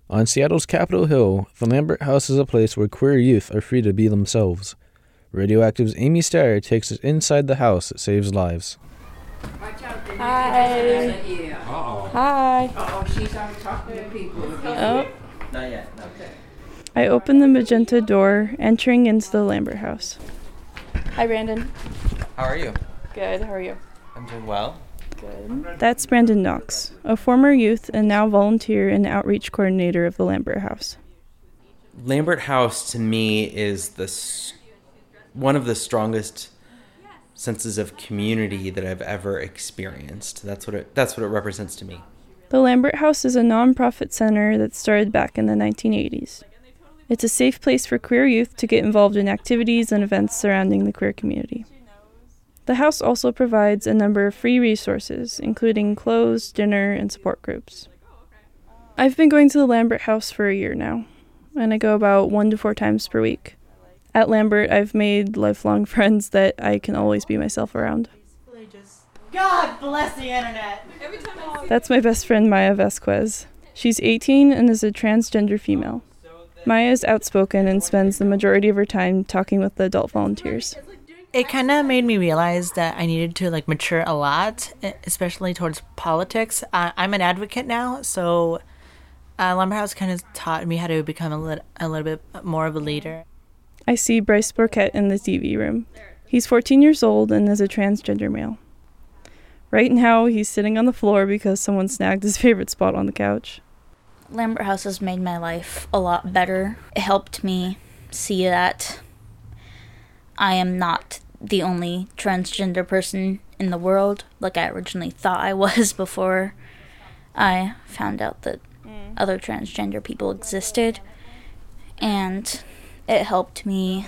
On Seattle's Capitol Hill, the Lambert House is a place where queer youth are free to be themselves. Radioactive's Amy Starr takes us inside the house that saves lives. Hi. Hi. Oh, she's out talking to people. Oh. Not yet. No. Okay. I open the magenta door, entering into the Lambert house. Hi, Brandon. How are you? Good. How are you? I'm doing well. Good. That's Brandon Knox, a former youth and now volunteer and outreach coordinator of the Lambert House. Lambert House to me is one of the strongest senses of community that I've ever experienced. That's what it represents to me. The Lambert House is a nonprofit center that started back in the 1980s. It's a safe place for queer youth to get involved in activities and events surrounding the queer community. The house also provides a number of free resources, including clothes, dinner, and support groups. I've been going to the Lambert House for a year now, and I go about 1 to 4 times per week. At Lambert, I've made lifelong friends that I can always be myself around. God bless the internet. That's my best friend, Maya Vasquez. She's 18 and is a transgender female. Maya is outspoken and spends the majority of her time talking with the adult volunteers. It kind of made me realize that I needed to mature a lot, especially towards politics. I'm an advocate now, so Lambert House kind of taught me how to become a little bit more of a leader. I see Bryce Burkett in the TV room. He's 14 years old and is a transgender male. Right now, he's sitting on the floor because someone snagged his favorite spot on the couch. Lambert House has made my life a lot better. It helped me see that I am not the only transgender person in the world like I originally thought I was before I found out that other transgender people existed. And it helped me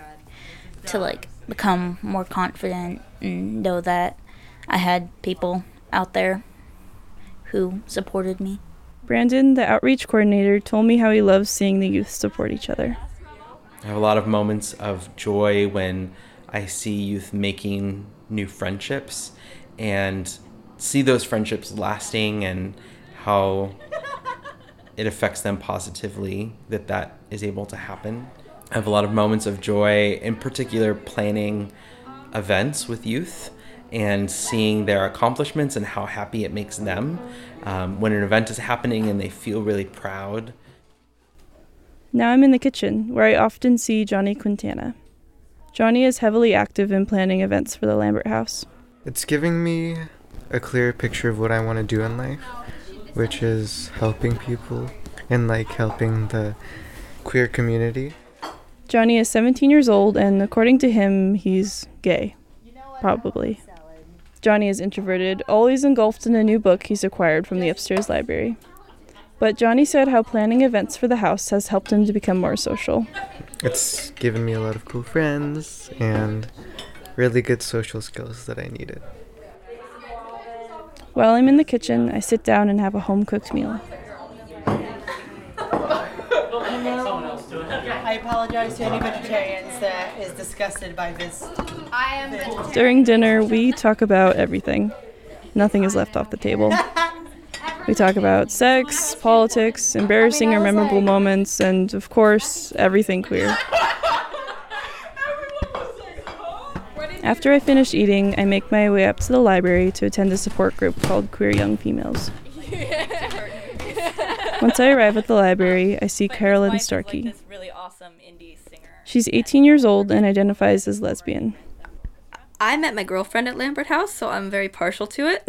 to become more confident and know that I had people out there who supported me. Brandon, the outreach coordinator, told me how he loves seeing the youth support each other. I have a lot of moments of joy when I see youth making new friendships and see those friendships lasting and how it affects them positively, that is able to happen. I have a lot of moments of joy, in particular planning events with youth and seeing their accomplishments and how happy it makes them when an event is happening and they feel really proud. Now I'm in the kitchen, where I often see Johnny Quintana. Johnny is heavily active in planning events for the Lambert House. It's giving me a clear picture of what I want to do in life, which is helping people and helping the queer community. Johnny is 17 years old, and according to him, he's gay. Probably. Johnny is introverted, always engulfed in a new book he's acquired from the upstairs library. But Johnny said how planning events for the house has helped him to become more social. It's given me a lot of cool friends and really good social skills that I needed. While I'm in the kitchen, I sit down and have a home-cooked meal. I apologize to any vegetarians that is disgusted by this. During dinner, we talk about everything. Nothing is left off the table. We talk about sex, politics, embarrassing or memorable moments, and, of course, everything queer. After I finish eating, I make my way up to the library to attend a support group called Queer Young Females. Once I arrive at the library, I see Carolyn Starkey. She's 18 years old and identifies as lesbian. I met my girlfriend at Lambert House, so I'm very partial to it.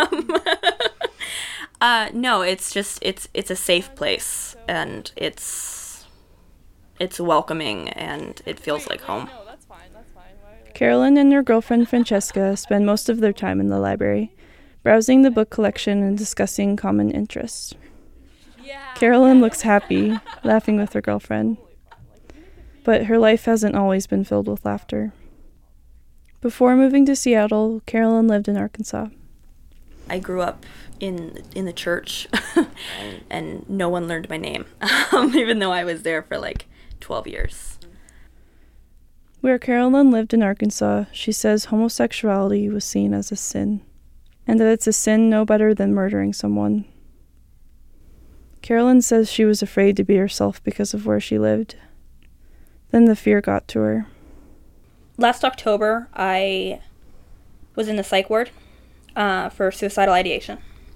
No, it's a safe place, and it's welcoming, and it feels like home. Carolyn and her girlfriend Francesca spend most of their time in the library, browsing the book collection and discussing common interests. Carolyn looks happy, laughing with her girlfriend. But her life hasn't always been filled with laughter. Before moving to Seattle, Carolyn lived in Arkansas. I grew up in the church, and no one learned my name, even though I was there for 12 years. Where Carolyn lived in Arkansas, she says homosexuality was seen as a sin, and that it's a sin no better than murdering someone. Carolyn says she was afraid to be herself because of where she lived. Then the fear got to her. Last October, I was in the psych ward for suicidal ideation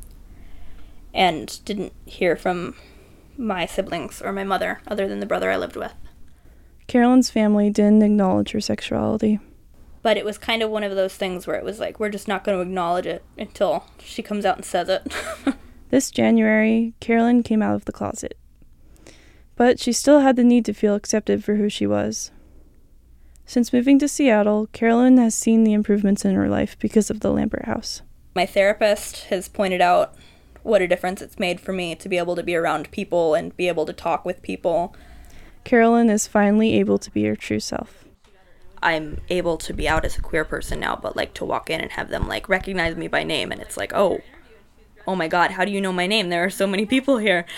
and didn't hear from my siblings or my mother other than the brother I lived with. Carolyn's family didn't acknowledge her sexuality. But it was kind of one of those things where it was like, we're just not going to acknowledge it until she comes out and says it. This January, Carolyn came out of the closet. But she still had the need to feel accepted for who she was. Since moving to Seattle, Carolyn has seen the improvements in her life because of the Lambert House. My therapist has pointed out what a difference it's made for me to be able to be around people and be able to talk with people. Carolyn is finally able to be her true self. I'm able to be out as a queer person now, but like to walk in and have them like recognize me by name, and it's like, oh my God, how do you know my name? There are so many people here.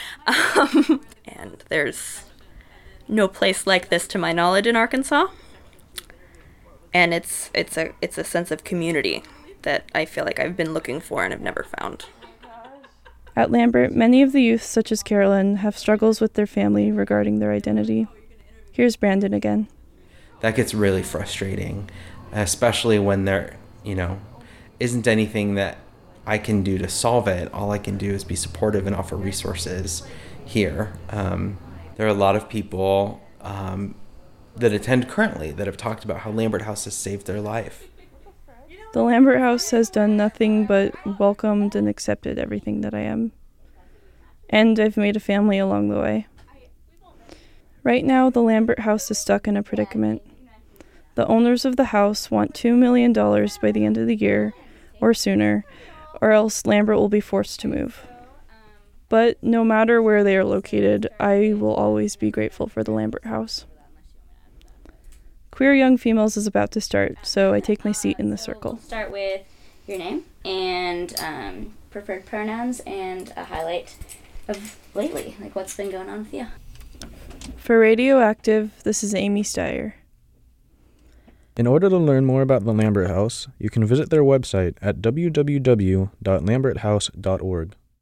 And there's no place like this to my knowledge in Arkansas. And it's a sense of community that I feel like I've been looking for and have never found. At Lambert, many of the youth, such as Carolyn, have struggles with their family regarding their identity. Here's Brandon again. That gets really frustrating, especially when there, isn't anything that I can do to solve it. All I can do is be supportive and offer resources here. There are a lot of people that attend currently that have talked about how Lambert House has saved their life. The Lambert House has done nothing but welcomed and accepted everything that I am. And I've made a family along the way. Right now, the Lambert House is stuck in a predicament. The owners of the house want $2 million by the end of the year, or sooner, or else Lambert will be forced to move. But no matter where they are located, I will always be grateful for the Lambert House. Queer Young Females is about to start, so I take my seat in the circle. Start with your name and preferred pronouns and a highlight of lately, like what's been going on with you. For Radioactive, this is Amy Steyer. In order to learn more about the Lambert House, you can visit their website at www.lamberthouse.org.